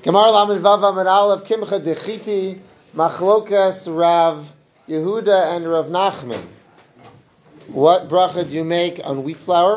Gemara Lamed Vav Amud Aleph Kimcha Dechiti Machlokas Rav Yehuda and Rav Nachman. What bracha do you make on wheat flour?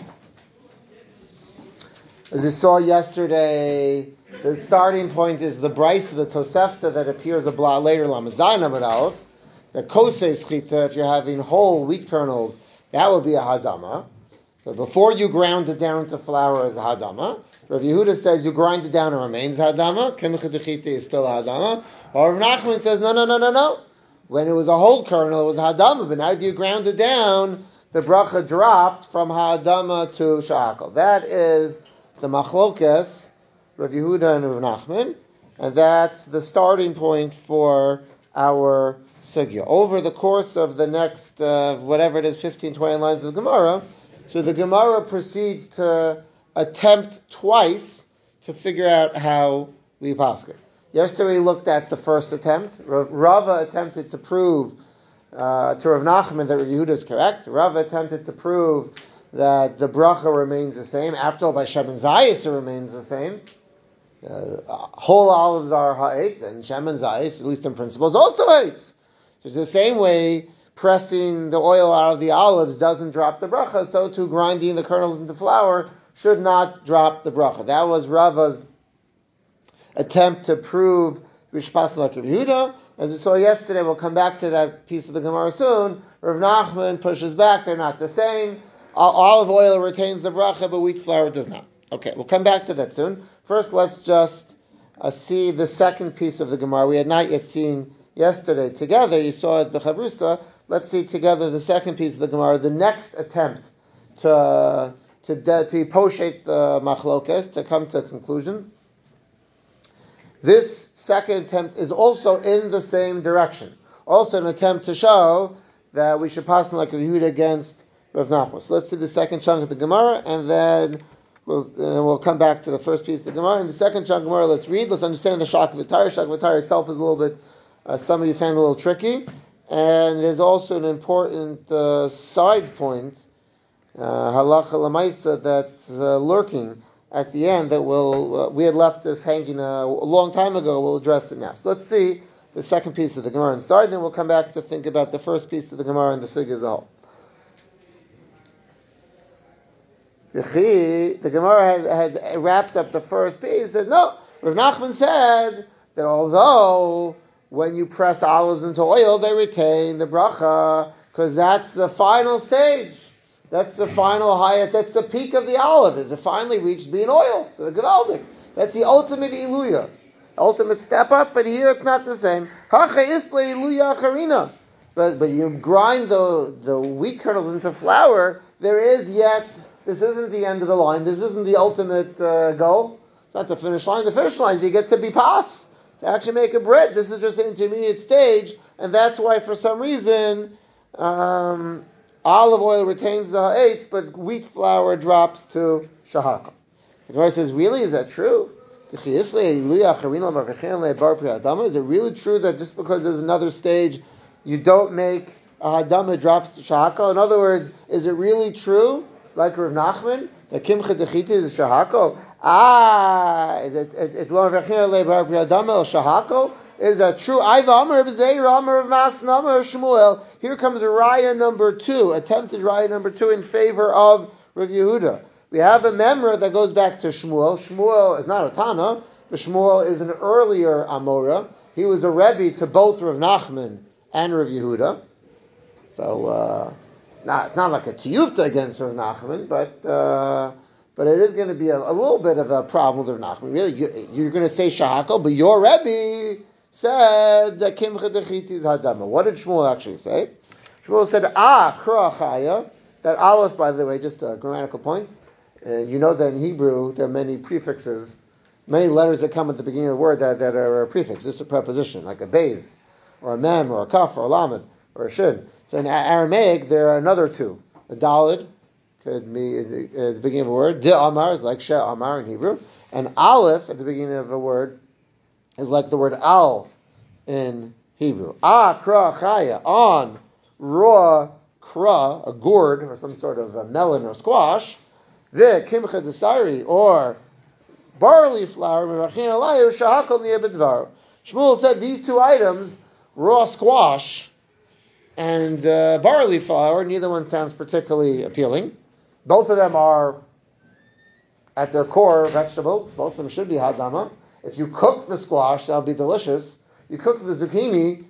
As we saw yesterday, the starting point is the Bryce of the Tosefta that appears a blot later, Lamed Zayin Amud Aleph. The Kosei Schita, if you're having whole wheat kernels, that would be a Hadama. So before you ground it down to flour as a Hadama, Rav Yehuda says you grind it down, it remains Hadama. Kimcha Dechiti is still a Hadama. Or Rav Nachman says, no. When it was a whole kernel, it was Hadama, but now that you ground it down, the bracha dropped from Hadama to Sha'akal. That is the Machlokas, Rav Yehuda and Rav Nachman, and that's the starting point for our sugya. Over the course of the next, 15, 20 lines of Gemara, so the Gemara proceeds to attempt twice to figure out how we paskin. Yesterday we looked at the first attempt. Rava attempted to prove to Rav Nachman that Rav Yehuda is correct. Rava attempted to prove that the bracha remains the same. After all, by Shemen Zayis it remains the same. Whole olives are ha'etz, and Shemen Zayis, at least in principle, is also ha'etz. So it's the same way pressing the oil out of the olives doesn't drop the bracha, so too grinding the kernels into flour should not drop the bracha. That was Rava's attempt to prove Rishpas like Rav Yehuda. As we saw yesterday, we'll come back to that piece of the Gemara soon. Rav Nachman pushes back, they're not the same. Olive oil retains the bracha, but wheat flour does not. Okay, we'll come back to that soon. First, let's just see the second piece of the Gemara. We had not yet seen yesterday together. You saw it b'chavrusa. Let's see together the second piece of the Gemara, the next attempt to poshet the machlokas, to come to a conclusion. This second attempt is also in the same direction. Also an attempt to show that we should pass like Rav Yehuda against Rav Nachman. So let's see the second chunk of the Gemara, and then we'll come back to the first piece of the Gemara. In the second chunk of Gemara, let's read. Let's understand the Shak V'Tar. Shak V'Tar itself is a little bit, some of you found a little tricky. And there's also an important side point, halacha lamaisa, that's lurking at the end that we had left this hanging a long time ago. We'll address it now. So let's see the second piece of the Gemara inside, then we'll come back to think about the first piece of the Gemara and the Sugya as a whole. The Gemara had wrapped up the first piece. Said no. Rav Nachman said that although when you press olives into oil, they retain the bracha, because that's the final stage. That's the final hayat. That's the peak of the olive. Is it finally reached being oil? So the Gevaldik. That's the ultimate iluya, ultimate step up. But here it's not the same. Hacha isle iluya acharina. But you grind the wheat kernels into flour. There is yet. This isn't the end of the line. This isn't the ultimate goal. It's not the finish line. The finish line is you get to be pas, to actually make a bread. This is just an intermediate stage, and that's why for some reason olive oil retains the ha'etz, but wheat flour drops to shahakal. The Gemara says, really, is that true? Is it really true that just because there's another stage, you don't make a hadama drops to shahakal? In other words, is it really true, like Rav Nachman, that kimcha dechiti is shahakal? Is that true? Here comes a raya number 2, attempted raya number 2 in favor of Rav Yehuda. We have a memra that goes back to Shmuel. Shmuel is not a Tana, but Shmuel is an earlier Amora. He was a Rebbe to both Rav Nachman and Rav Yehuda. So it's not like a tiyufta against Rav Nachman, but it is going to be a little bit of a problem with Rav Nachman. Really, you're going to say shahakal, but your Rebbe said that kimcha dechiti is hadama. What did Shmuel actually say? Shmuel said, kra'achaya. That aleph, by the way, just a grammatical point. You know that in Hebrew there are many prefixes, many letters that come at the beginning of the word that are a prefix. This is a preposition, like a beis, or a mem, or a kaf, or a lamed, or a shin. So in Aramaic there are another two. A dalid could be at the beginning of a word. De amar is like she amar in Hebrew, and aleph at the beginning of a word is like the word al in Hebrew. Kra chaya, on raw kra, a gourd or some sort of a melon or squash. The kimcha desari, or barley flour, Shmuel said these two items, raw squash and barley flour, neither one sounds particularly appealing. Both of them are, at their core, vegetables. Both of them should be hadama. If you cook the squash, that'll be delicious. You cook the zucchini,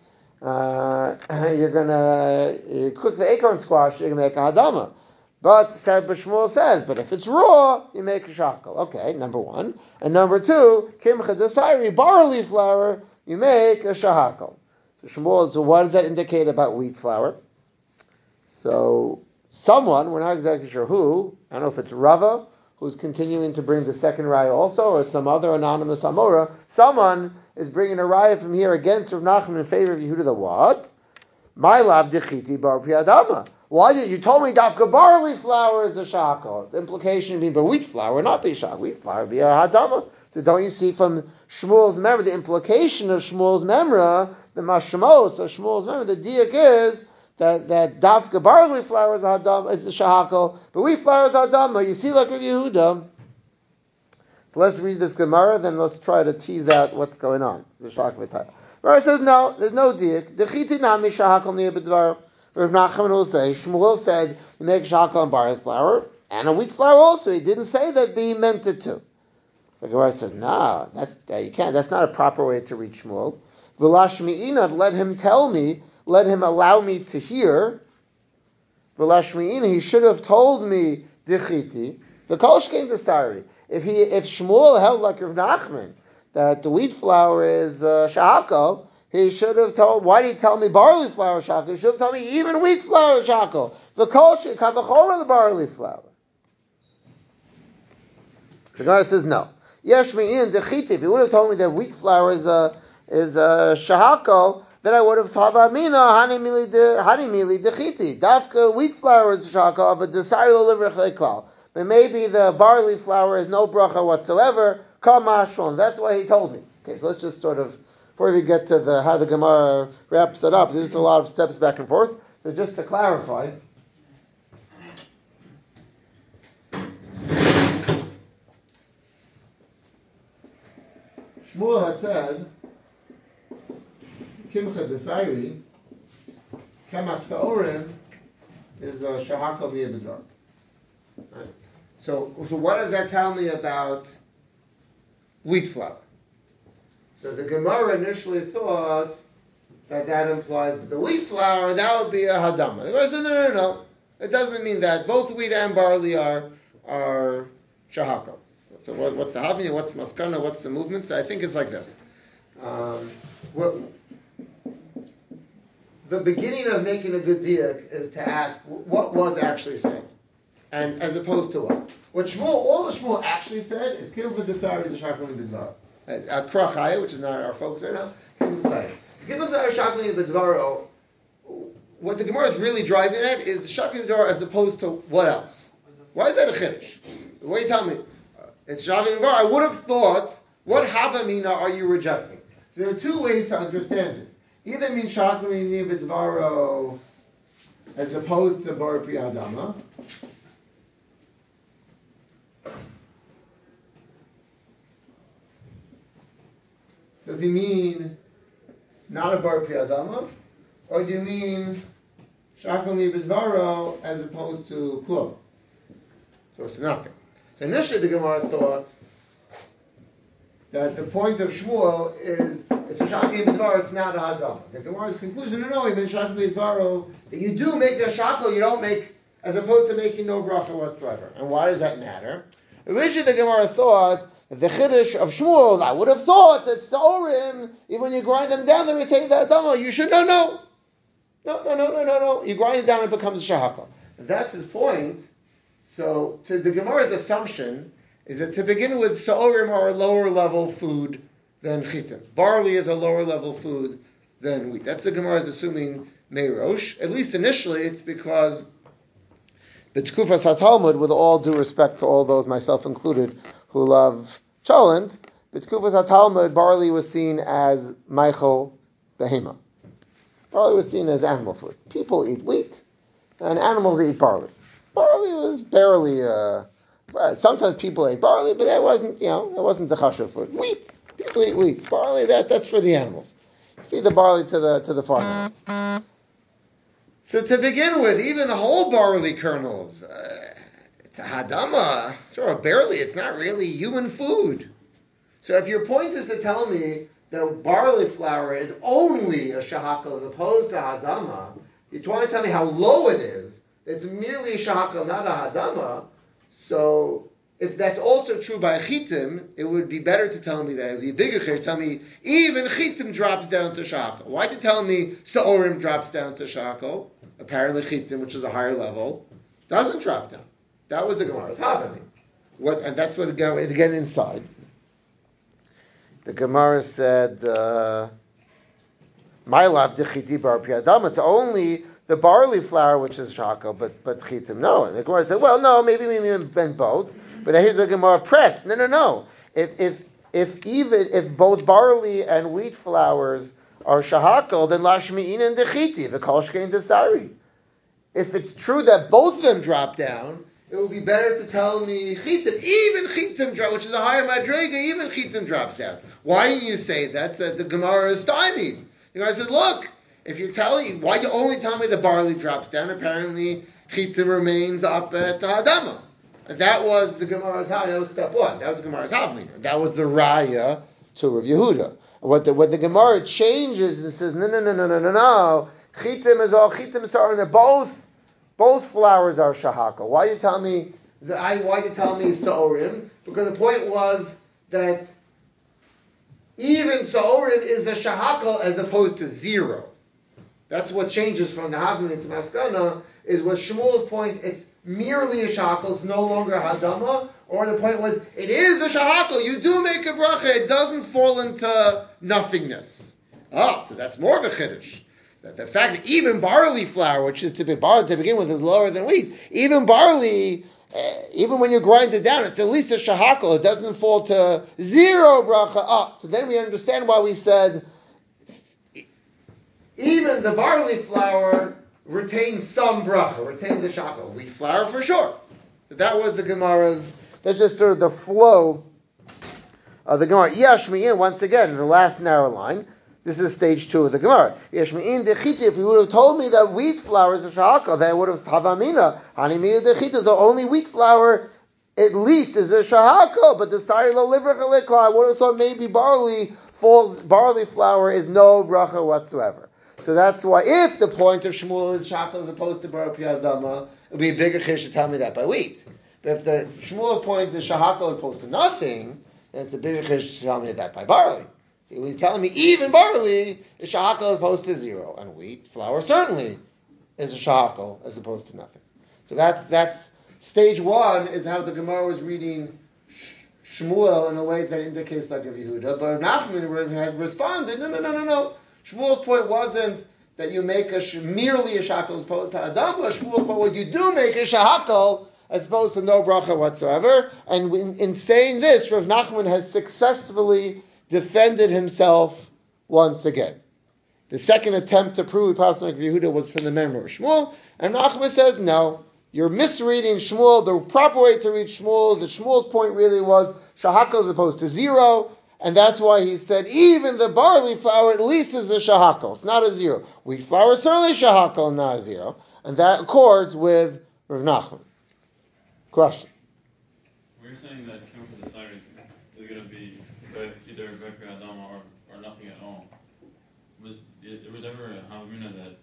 you cook the acorn squash, you're going to make a hadama. But Shmuel says, but if it's raw, you make a shakel. Okay, number one. And number two, kimcha desairi, barley flour, you make a shahakel. So what does that indicate about wheat flour? So someone, we're not exactly sure who, I don't know if it's Rava, who's continuing to bring the second raya also, or it's some other anonymous Amora, someone is bringing a raya from here against Rav Nachman in favor of Yehuda the what? My lav dechiti bar priadama. Why did you told me dafka barley flour is a shakel? The implication being, but wheat flour would not be a shakel. Wheat flour would be a hadama. So don't you see from Shmuel's memra, the implication of Shmuel's memra, the mashmos of Shmuel's memra, the diak is that dafka barley flour is a hadama, is a shakel, but wheat flour is a hadama. You see, like Rav Yehuda. So let's read this Gemara, then let's try to tease out what's going on. The Shach Gemara says no, there's no diak. Dechiti nami shakel niya b'dvar. Rav Nachman will say, Shmuel said you make shakel on barley flour and a wheat flour also. He didn't say that, but he meant it to. The Gemara says, no, you can't. That's not a proper way to read Shmuel. V'lashmi'ina, let him tell me, let him allow me to hear. V'lashmi'ina, he should have told me dichiti. The kolsh came to Sari. If Shmuel held like Rav Nachman that the wheat flour is shakel, he should have told. Why did he tell me barley flour shakel? He should have told me even wheat flour shakel. The kolsh kavachor the barley flour. The Gemara says no. Yesh me'in dechiti. If he would have told me that wheat flour is a shakel, then I would have taught about mina hani mili dechiti. Dafka wheat flour is a shakel, but desire lo liver chlekal. But maybe the barley flour is no bracha whatsoever. Kamashon. That's why he told me. Okay, so let's just sort of, before we get to how the Gemara wraps it up, there's a lot of steps back and forth. So just to clarify, Shmuel had said, Kimcha Desairi, Kamach Sa'orim is a Shahakal Miyabidvar. Right? So what does that tell me about wheat flour? So the Gemara initially thought that implies that the wheat flour, that would be a hadama. The Gemara said, no. It doesn't mean that. Both wheat and barley are shahakal. So what's the havmina? What's maskana? What's the movement? So I think it's like this. The beginning of making a good diak is to ask what was actually said, and as opposed to what. All that Shmuel actually said is kill for desari the shakli b'dvar. Krachaya, which is not our focus right now, kill for desari. So kill for desari shakli b'dvar. What the Gemara is really driving at is shakli b'dvar as opposed to what else? Why is that a chiddush? Why you tell me? It's shakli b'dvar. I would have thought, what havamina are you rejecting? So there are two ways to understand this. Either mean shakli b'dvaro as opposed to bar pri adama. Does he mean not a bar pri adama, or do you mean shakli b'dvaro as opposed to klum? So it's nothing. So initially the Gemara thought that the point of Shmuel is it's a shakli b'dvaro, it's not a hadam. The Gemara's conclusion, no, he meant shakli b'dvaro, that you do make a shakel, you don't make, as opposed to making no bracha whatsoever. And why does that matter? Originally the Gemara thought that the chiddush of Shmuel, I would have thought that Saurim, even when you grind them down, they retain the hadam. You should, no. You grind it down, it becomes a shahakal. That's his point. So, to the Gemara's assumption is that to begin with, Sa'orim are a lower level food than chitim. Barley is a lower level food than wheat. That's the Gemara's assuming Meirosh. At least initially, it's because the Tkufas HaTalmud, with all due respect to all those, myself included, who love cholent, the Tkufas HaTalmud, barley was seen as Michael Behema. Barley was seen as animal food. People eat wheat, and animals eat barley. Barley was barely a Sometimes people ate barley, but that wasn't the chashuv food. Wheat. People eat wheat. Barley, that's for the animals. Feed the barley to the farm animals. So to begin with, even the whole barley kernels, it's a hadama, sort of barely. It's not really human food. So if your point is to tell me that barley flour is only a shahakal as opposed to hadama, you're trying to tell me how low it is. It's merely a shahakal, not a hadama. So if that's also true by chitim, it would be better to tell me that. It would be a bigger chesh. Tell me even chitim drops down to shahakal. Why did you tell me sa'orim drops down to shahakal? Apparently chitim, which is a higher level, doesn't drop down. That was the Gemara's havamina. And that's what again inside. The Gemara said, "My love, the chiti bar piadama, to only the barley flour, which is shahakal, but chitim no." And the Gemara said, "Well, no, maybe both." But I hear the Gemara press. No. If both barley and wheat flours are shahakal, then lashmi'in and dechiti, the kol shkein desari. If it's true that both of them drop down, it would be better to tell me chitim. Even chitim drop, which is a higher madrega, even chitim drops down. Why do you say that? So the Gemara is stymied. The Gemara said, look, if you're telling, why you only tell me the barley drops down? Apparently, chitim remains up at the hadama. And that was the Gemara's havamina. That was step one. That was the Gemara's havamina. That was the raya to Rav Yehuda. What the Gemara changes and says, no. Chitim is all chitim sar, and both flowers are shahakal. Why you tell me sa'orim? Because the point was that even sa'orim is a shahakal as opposed to zero. That's what changes from the havamina to maskana. Is was Shmuel's point? It's merely a shahakal. It's no longer a hadama. Or the point was it is a shahakal. You do make a bracha. It doesn't fall into nothingness. So that's more of a chiddush. The fact that even barley flour, which is to begin with, is lower than wheat, even barley, even when you grind it down, it's at least a shahakal. It doesn't fall to zero bracha. So then we understand why we said even the barley flour retains some bracha, retains the shahakal. Wheat flour for sure. So that was the Gemara's. That's just sort of the flow of the Gemara. Yashmi'in, once again, in the last narrow line. This is stage 2 of the Gemara. Yashmi'in dechiti, if you would have told me that wheat flour is a shahakal, then I would have havamina. Hanimiya dechiti, so only wheat flour at least is a shahakal, but the sari lo liver chalikla, I would have thought maybe barley flour is no bracha whatsoever. So that's why, if the point of Shmuel is shahakal as opposed to bar piyadama, it would be a bigger chish to tell me that by wheat. But if the Shmuel's point is shahakal as opposed to nothing, then it's a bigger chish to tell me that by barley. See, he's telling me even barley is shahakal as opposed to zero, and wheat flour certainly is a shahakal as opposed to nothing. So that's stage 1 is how the Gemara was reading Shmuel in a way that indicates like Rav Yehuda, but Nachman had responded, no. Shmuel's point wasn't that you make merely a shahakal as opposed to adama. Shmuel's point was you do make a shahakal as opposed to no bracha whatsoever. And in saying this, Rav Nachman has successfully defended himself once again. The second attempt to prove Pasuk like Yehuda was from the memory of Shmuel, and Nachman says, no, you're misreading Shmuel. The proper way to read Shmuel is that Shmuel's point really was shahakal as opposed to zero, and that's why he said even the barley flour at least is a shahakal. It's not a zero. Wheat flour is certainly shahakal, not a zero, and that accords with Rav Nachman. Question. We're saying that Kim for the Cyrus is going to be either Bepi Adama or nothing at all. Was ever a Havamina that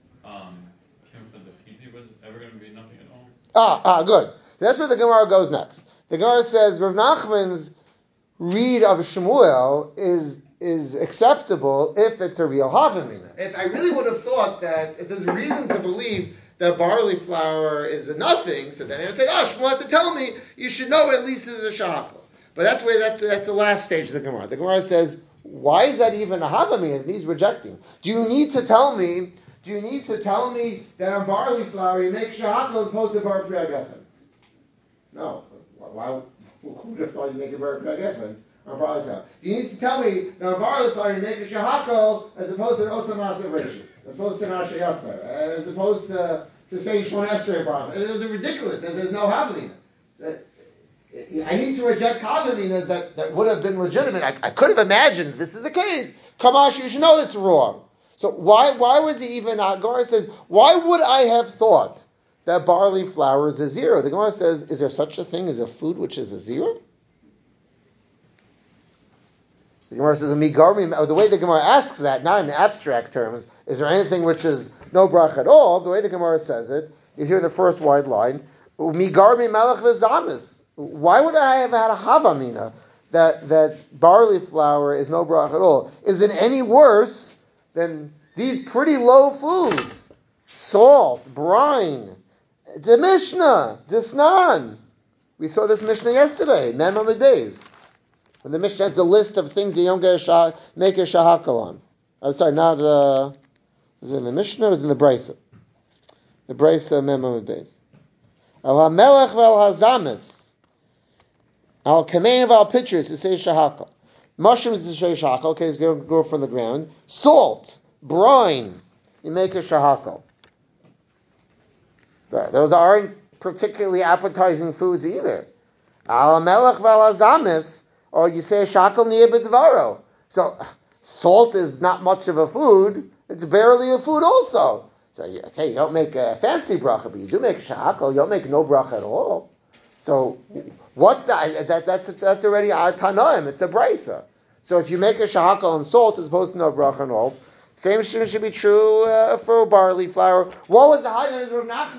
Kim for the Chiti was ever going to be nothing at all? Good. That's where the Gemara goes next. The Gemara says Rav Nachman's read of Shmuel is acceptable if it's a real Havamina. If I really would have thought that if there's a reason to believe that barley flour is a nothing, so then I would say, Shmuel had to tell me you should know at least it's a shahakal. But that's the last stage of the Gemara. The Gemara says, why is that even a havamina that he's rejecting? Do you need to tell me that on barley flour you make shahakal as opposed to bar priya gefen? No. Why? Who would have thought you make a bar priya gefen on barley flour? Do you need to tell me that on barley flour you make a shahakal as opposed to an osam asa rishus, as opposed to an asher yatzar, as opposed to saying shmon esrei bar? Those are ridiculous. There's no havamina. I need to reject Havaminas that would have been legitimate. I could have imagined this is the case. Kamash, you should know it's wrong. So why was he even, Gemara says, why would I have thought that barley flour is a zero? The Gemara says, is there such a thing as a food which is a zero? So the Gemara says, the way the Gemara asks that, not in abstract terms, is there anything which is no brach at all? The way the Gemara says it is here the first wide line, Migarmi melech v'zamis. Why would I have had a havamina that barley flour is no brach at all? Is it any worse than these pretty low foods? Salt, brine, the Mishnah, Disnan. We saw this Mishnah yesterday, Mem Amud Beis. And the Mishnah has the list of things you don't make a shahakal on. I'm sorry, not, was it in the Mishnah or was it in the Brisa? The Brisa, Mem Amud Beis. Al HaMelech v'al HaZamis. Al Kamein v'al Pitchers, it says shahakal. Mushrooms is a shahakal, okay, it's going to grow from the ground. Salt, brine, you make a shahakal. Those aren't particularly appetizing foods either. Al HaMelech v'al HaZamis, or you say shakal niyeh b'dvaro. So salt is not much of a food; it's barely a food also. So okay, you don't make a fancy bracha, but you do make a shakal. You don't make no bracha at all. So what's that? That's already a tanoim. It's a brisa. So if you make a shakal on salt as opposed to no bracha at all, same should be true for barley flour. What was the high?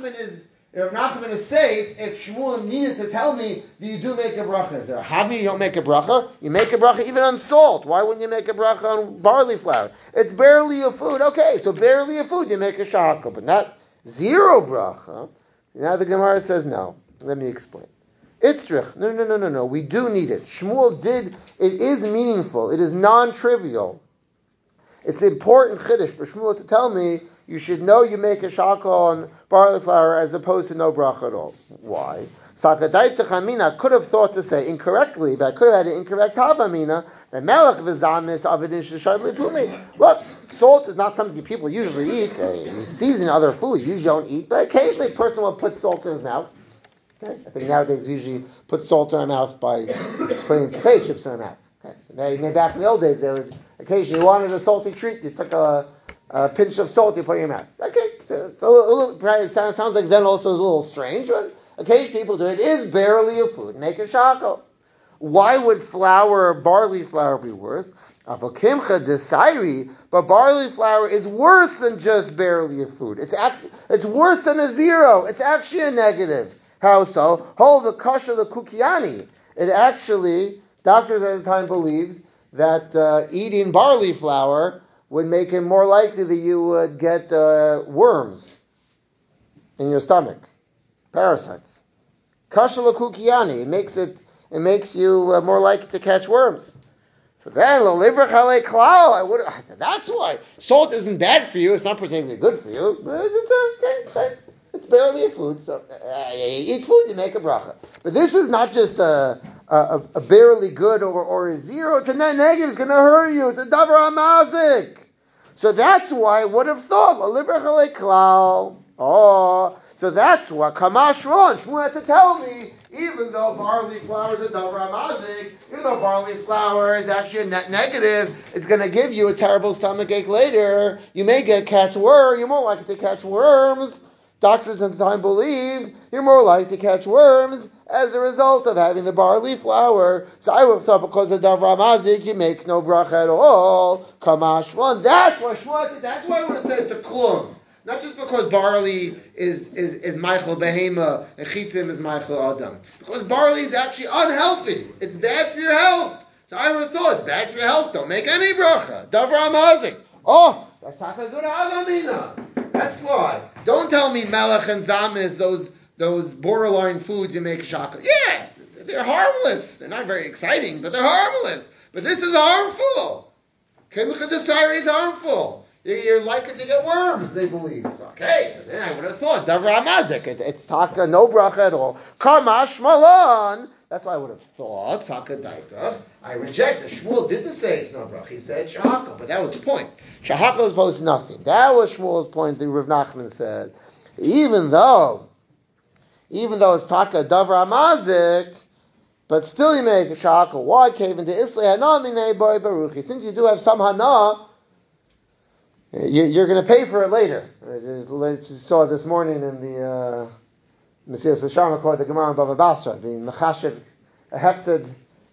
Rav Nachman is safe if Shmuel needed to tell me that you do make a bracha. Is there a havi you don't make a bracha? You make a bracha even on salt. Why wouldn't you make a bracha on barley flour? It's barely a food. Okay, so barely a food, you make a shahakal, but not zero bracha. Now the Gemara says no. Let me explain. Itzrich. No. We do need it. Shmuel did. It is meaningful. It is non-trivial. It's important chiddush for Shmuel to tell me you should know you make a shakal on barley flour as opposed to no bracha at all. Why? Sakadaita chamina could have thought to say incorrectly, but I could have had an incorrect havamina. The melech v'zamis avidin sheshad lipumi. Look, salt is not something people usually eat. You season other food, you usually don't eat, but occasionally a person will put salt in his mouth. Okay? I think nowadays we usually put salt in our mouth by putting potato chips in our mouth. Okay? So maybe back in the old days, there was occasionally you wanted a salty treat, you took a pinch of salt you put in your mouth. Okay, so it's a little, it sounds like then also is a little strange, but occasionally people do it. It is barely a food. Make a shakal. Why would barley flour be worse? Avokimcha desairi, but barley flour is worse than just barely a food. It's worse than a zero. It's actually a negative. How so? Hold the kasha the kukiani. It actually, doctors at the time believed that eating barley flour would make it more likely that you would get worms in your stomach, parasites. Kasha l'kukiani, it makes you more likely to catch worms. So then, I said, that's why salt isn't bad for you. It's not particularly good for you, but it's barely a food. So you eat food, you make a bracha. But this is not just a barely good or a zero. It's a net negative. It's going to hurt you. It's a davar hamazik. So that's why I would have thought. Oh, so that's what Kamash Ron. Shmuel had to tell me, even though barley flour is a davar hamazik, even though barley flour is actually a net negative, it's going to give you a terrible stomach ache later. You may catch worms. You're more likely to catch worms. Doctors at the time believed you're more likely to catch worms as a result of having the barley flour. So I would have thought because of davar hamazik, you make no bracha at all. Kamash one. That's why I would have said it's a klum. Not just because barley is Michael Behema and Chitim is Michael Adam. Because barley is actually unhealthy. It's bad for your health. So I would have thought it's bad for your health. Don't make any bracha. Davar hamazik. Oh, that's not a good havamina. That's why. Don't tell me melech and zamis, those borderline foods you make shakal. Yeah, they're harmless. They're not very exciting, but they're harmless. But this is harmful. Kemicha desari is harmful. You're likely to get worms, they believe. Okay, so then I would have thought, davar hamazik, it's taka, no bracha at all. Kamash malan. That's why I would have thought, Sakadaita. I reject it. Shmuel didn't say it's no bracha. He said shahakal, but that was the point. Shahakal is opposed to nothing. That was Shmuel's point that Rav Nachman said. Even though it's taka davar hamazik, but still you make a shahakal. Why? Since you do have some hana, you're going to pay for it later. We saw this morning in the Mesilas Yesharim quote the Gemara in Bava Basra, being mechashev a hefsed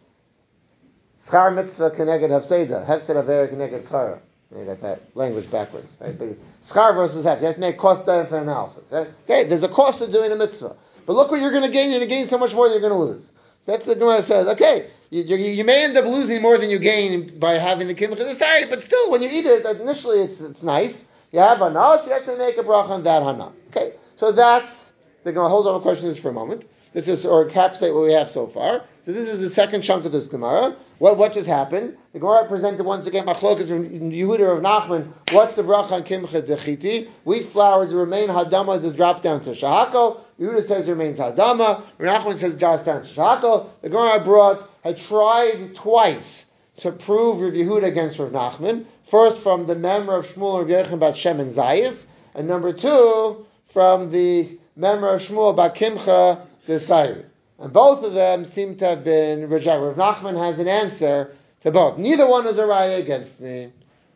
schar mitzvah keneged hefseda, hefsed aver keneged schara. You got that language backwards, right? But schar versus hefsed. You have to make cost-benefit analysis. Right? Okay, there's a cost of doing a mitzvah, but look what you're going to gain. You're going to gain so much more than you're going to lose. That's the Gemara says. Okay, you may end up losing more than you gain by having the kimcha desari, but still, when you eat it, initially it's nice. You have hana, so you have to make a bracha on that hana. Okay, so that's the Gemara. Hold on, question this for a moment. This is, or encapsulate what we have so far. So this is the second chunk of this Gemara. What just happened? The Gemara presented once again machlokas from Yehuda of Nachman. What's the bracha on kimcha dechiti? Wheat flour to remain hadama to drop down to shahako. Yehuda says it remains hadama. Nachman says it drops down to shahako. The Gemara had tried twice to prove Rav Yehuda against Rav Nachman. First from the member of Shmuel Rav Yechon about Shem and Zayis, and number two from the member of Shmuel about Kimcha Desayri. And both of them seem to have been rejected. Rav Nachman has an answer to both. Neither one is a raya against me.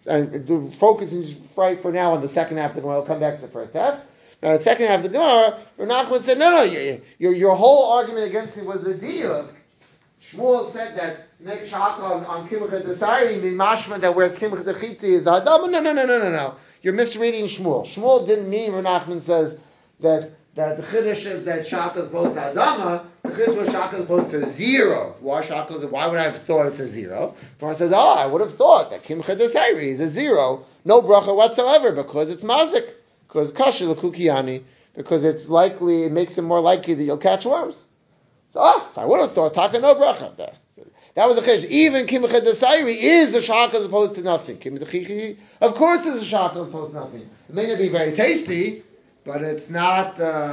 And focusing for now on the second half of the Gemara, I'll come back to the first half. Now, the second half of the Gemara, Rav Nachman said, no, your whole argument against me was a deal. Shmuel said that make shahakal on Kimcha Desayri, mashma that where Kimcha Dechiti is Adam. No. You're misreading Shmuel. Shmuel didn't mean Rav Nachman says that the chiddush is that shaka is opposed to Adama, the chiddush was shaka is opposed to zero. Why would I have thought it's a zero? Gemara says, I would have thought that Kimcha Desayri is a zero, no bracha whatsoever, because it's mazik, because kasher l'kukiyani, because it makes it more likely that you'll catch worms. So I would have thought taka no bracha there. That was the chiddush. Even Kimcha Desayri is a shaka as opposed to nothing. Kimcha Dechichi, of course, is a shaka as opposed to nothing. It may not be very tasty, but it's not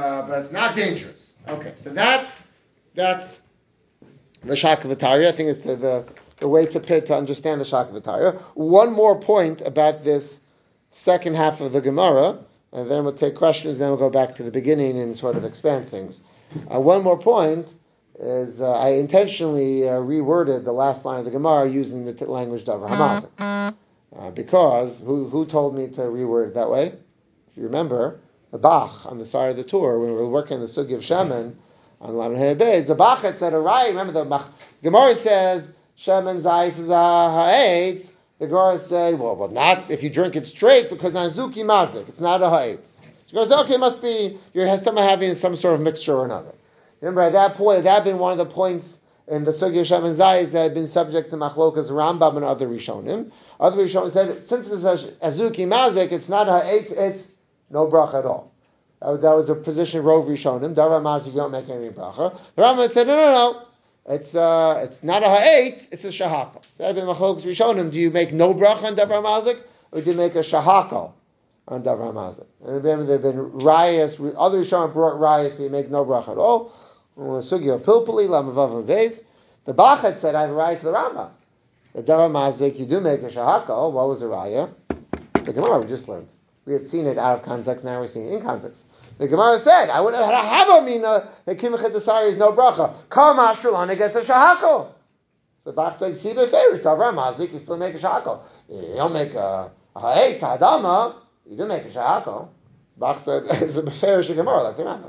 dangerous. Okay, so that's the Shakavatari. I think it's the way to understand the Shakavatari. One more point about this second half of the Gemara, and then we'll take questions. Then we'll go back to the beginning and sort of expand things. One more point is I intentionally reworded the last line of the Gemara using the language Davar Hamazik, because who told me to reword it that way? If you remember. The Bach on the side of the tour when we were working on the Sugi of Shemen on Lamed Hey Beis, the Bach had said, alright, remember the Bach, Gemara says, Shemen Zayis is a ha'etz. The Gemara said, well, not if you drink it straight because Nazuki Mazik, it's not a ha'etz. She goes, okay, it must be, you're somehow having some sort of mixture or another. Remember at that point, that had been one of the points in the Sugi of Shemen Zayis that had been subject to Machlokas Rambam and other Rishonim. Other Rishonim said, since it's a Azuki Mazik, it's not a ha'etz, it's no bracha at all. That was the position Rov Rishonim. Davar Mazik, you don't make any bracha. The Rambam said, no. It's not a ha'etz, it's a shahakal. So that had been Machlokes Rishonim. Do you make no bracha on Davar Mazik, or do you make a shahakal on Davar Mazik? And remember, there have been rayas. Other Rishonim brought rayas, so you make no bracha at all. Sugya Pilpuli, Lamavav and Beis. The Bach had said, I have a raya to the Rambam. The Davar Mazik, you do make a shahakal. What was the raya? The Gemara we just learned. We had seen it out of context, now we're seeing it in context. The Gemara said, I would have a mina that Kimcha Desayri is no bracha. Kal Mashrulana gets a shahakal. So Bach says, see the favorites, Davar Mazik, you still make a shahakal. You don't make a ha'etz, ha'adama, you do make a shahakal. Bach said, it's a beferish Gemara, like the Rambam.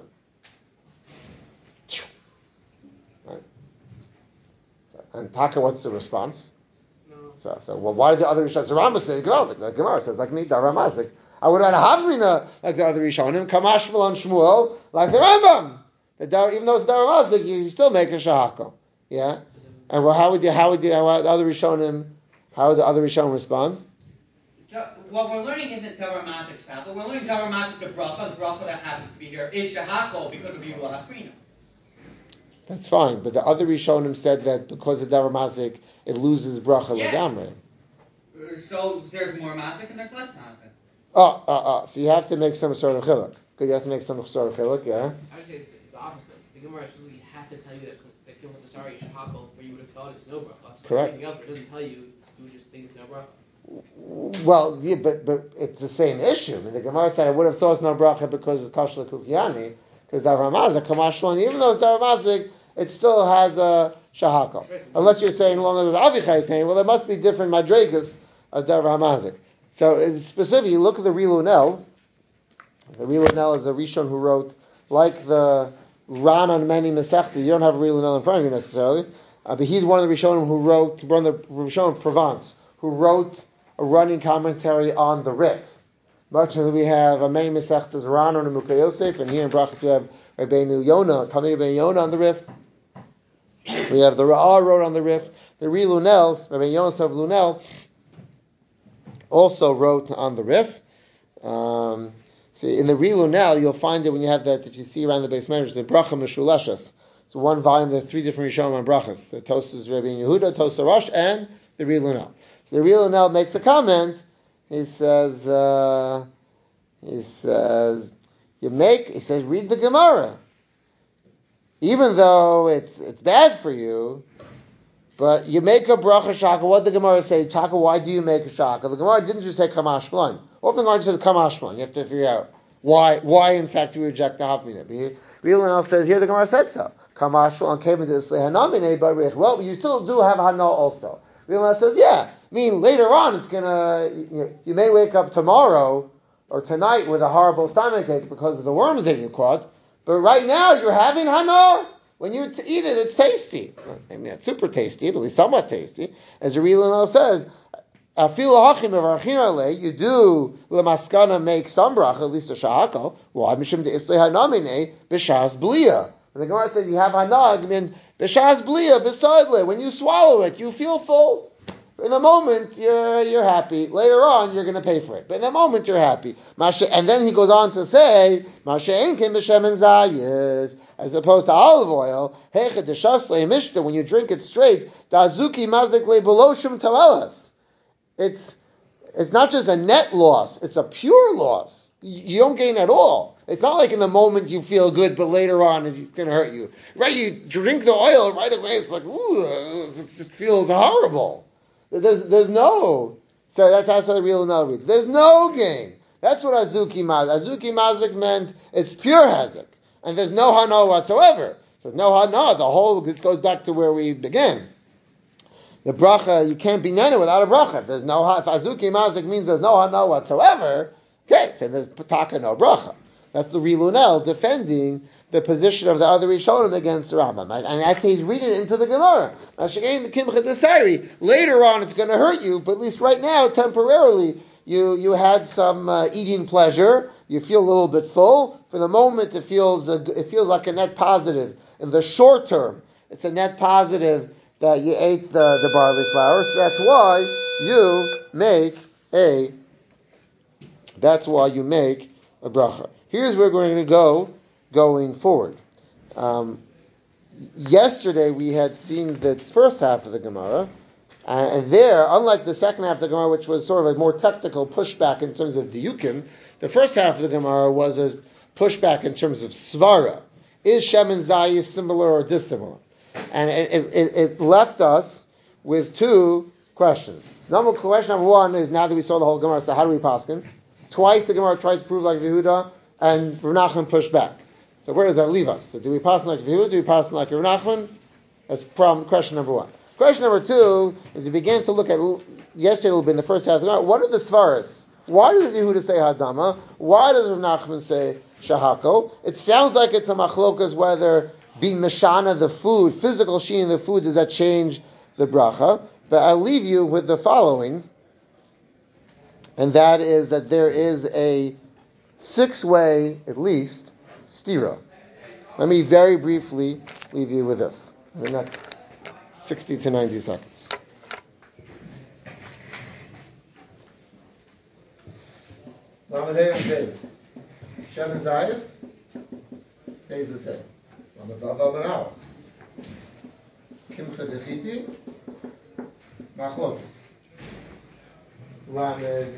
Right? And Taka, what's the response? No. So why did the other Rishonim? The Rambam says, the Gemara says, like me, Davar Mazik. I would have had a Havrina like the other Rishonim, Kamash Shmuel on Shmuel, like the Rambam. Even though it's Davar Mazik, you still make a shahakal. Yeah? And well, how would the other Rishonim respond? What we're learning isn't Davar Mazik's shahakal. We're learning Davar Mazik's a bracha. The bracha that happens to be here is shahakal because of Yula Hafrina. That's fine, but the other Rishonim said that because of Davar Mazik, it loses bracha legamre. So there's more Mazik and there's less Mazik. So you have to make some sort of chiluk. You have to make some sort of chiluk, yeah? I would say it's the opposite. The Gemara actually has to tell you that Kimcha Desayri is shahakal, where you would have thought it's no bracha. So correct. Anything else, but it doesn't tell you, you would just think it's no bracha. Well, yeah, but it's the same issue. I mean, the Gemara said I would have thought it's no bracha because it's kashla kukiani, because Davar Mazik, Kamashwan, even though it's Davar Mazik, it still has a shahakal. Unless you're saying, along with Avichai saying, well, there must be different madregas of davar hamazik. So specifically, you look at the Rilunel. The Rilunel is a Rishon who wrote, like the Ran on many Masechta. You don't have a Rilunel in front of you necessarily, but he's one of the Rishonim who wrote, one of the Rishonim of Provence, who wrote a running commentary on the Rif. Much as we have a many Masechtas Ran on the Mukha Yosef, and here in Brachas we have Rabbeinu Yonah, Talmid Rabbeinu Yonah on the Rif. We have the Ra'ah wrote on the Rif. The Rilunel, Rabbeinu Yonah of Lunel, also wrote on the Rif. So in the Rilunel, you'll find it when you have that, if you see around the base measures, the Bracha Meshulashas. So one volume, there are three different Rishonim on Brachas. The Tosas Rabbeinu Yehuda, Tosas Rosh, and the Rilunel. So the Rilunel makes a comment. He says, read the Gemara. Even though it's bad for you, but you make a bracha shaka. What did the Gemara say? Taka, why do you make a shaka? The Gemara didn't just say kamash blan. Often the Gemara just says kamash blan. You have to figure out why in fact you reject the hafmina. Rilunel says here the Gemara said so. Kamash blan came into this lehanamine barich. Well, you still do have hana also. Rilunel says, yeah. I mean, later on, it's gonna. You may wake up tomorrow or tonight with a horrible stomachache because of the worms that you caught. But right now, you're having hana. When you eat it, it's tasty. I mean, it's super tasty, but at least somewhat tasty. As Rilunel says, you do lemaskana make some bracha, at least a shahakal. Why? Mishum de islay hanamine b'shas bliya. And the Gemara says you have hanag, and b'shas bliya b'sadle. When you swallow it, you feel full. In the moment, you're happy. Later on, you're going to pay for it. But in the moment, you're happy. And then he goes on to say, as opposed to olive oil, when you drink it straight, it's not just a net loss, it's a pure loss. You don't gain at all. It's not like in the moment you feel good, but later on it's going to hurt you. Right? You drink the oil right away, it's like, ooh, it just feels horrible. There's no, so that's how the Rilunel reads. There's no gain. That's what Azuki Mazik. Azuki Mazik meant it's pure Hazak. And there's no Hana whatsoever. So no Hana, this goes back to where we began. The bracha, you can't be nana without a bracha. There's no, if Azuki Mazik means there's no Hana whatsoever, okay, so there's Pataka no bracha. That's the Rilunel defending the position of the other Rishonim against the Rambam. And actually he's reading it into the Gemara. Later on it's going to hurt you, but at least right now, temporarily, you had some eating pleasure, you feel a little bit full. For the moment it feels like a net positive. In the short term, it's a net positive that you ate the barley flour, so that's why you make a bracha. Here's where we're going to go going forward. Yesterday we had seen the first half of the Gemara, and there, unlike the second half of the Gemara, which was sort of a more technical pushback in terms of diyukim, the first half of the Gemara was a pushback in terms of svara. Is Shem and Zayis similar or dissimilar? And it left us with two questions. Question number one is, now that we saw the whole Gemara, so how do we paskin? Twice the Gemara tried to prove like Yehuda, and Rav Nachman pushed back. So where does that leave us? So do we pass like Yehuda? Do we pass like Rav Nachman? That's question number one. Question number two is we began to look at, yesterday will be in the first half of the Gemara, what are the svaras? Why does Yehuda say Hadama? Why does Rav Nachman say Shahako? It sounds like it's a machlokas whether being Meshana the food, physical sheen the food, does that change the bracha? But I'll leave you with the following, and that is that there is a 6-way, at least, stira. Let me very briefly leave you with this in the next 60 to 90 seconds. Lamadei and Beis. Shem and Zayis stays the same. Lamadav Abanal. Kimcha Dechiti. Machlotis. Lamed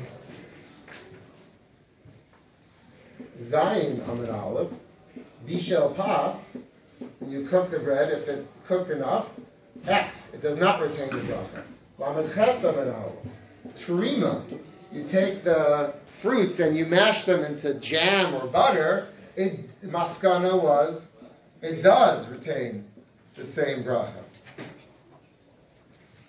Zayin Amid Aleph. Bishel Pas. When you cook the bread, if it cooked enough, X. It does not retain the bracha. Lamed Ches Amid Aleph. Terima. You take the fruits and you mash them into jam or butter. Maskana was, it does retain the same bracha.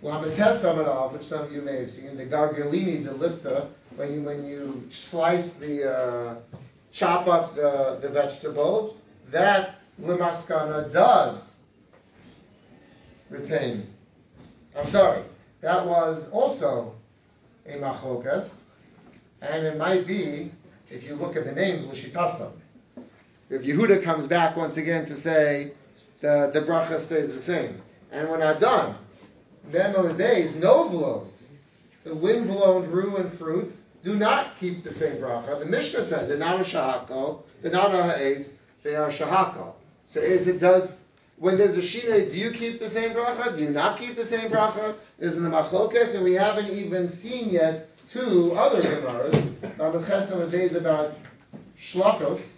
Lamites Amarav, which some of you may have seen, the Gargulini de Lifta, when you slice chop up the vegetable, that Lemaskana does retain. I'm sorry, that was also a Machokas, and it might be, if you look at the names, L'Shitasam. If Yehuda comes back once again to say the bracha stays the same. And we're not done. Then on the days, novlos, the wind-blown ruined fruits, do not keep the same bracha. The Mishnah says they're not a shahakol, they're not a ha'etz, they are shahakol. So is it done, when there's a shina, do you keep the same bracha? Do you not keep the same bracha? Is in the machlokas, and we haven't even seen yet two other gemaras. Rabbi Chesed on the days about shlakos,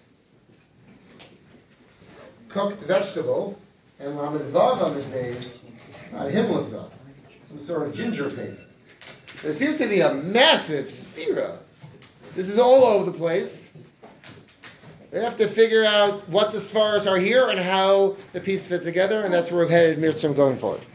cooked vegetables, and Lamed Vav on the days himlasa, some sort of ginger paste. There seems to be a massive stira. This is all over the place. We have to figure out what the svaras are here and how the piece fits together, and that's where we're headed Mirtzim going forward.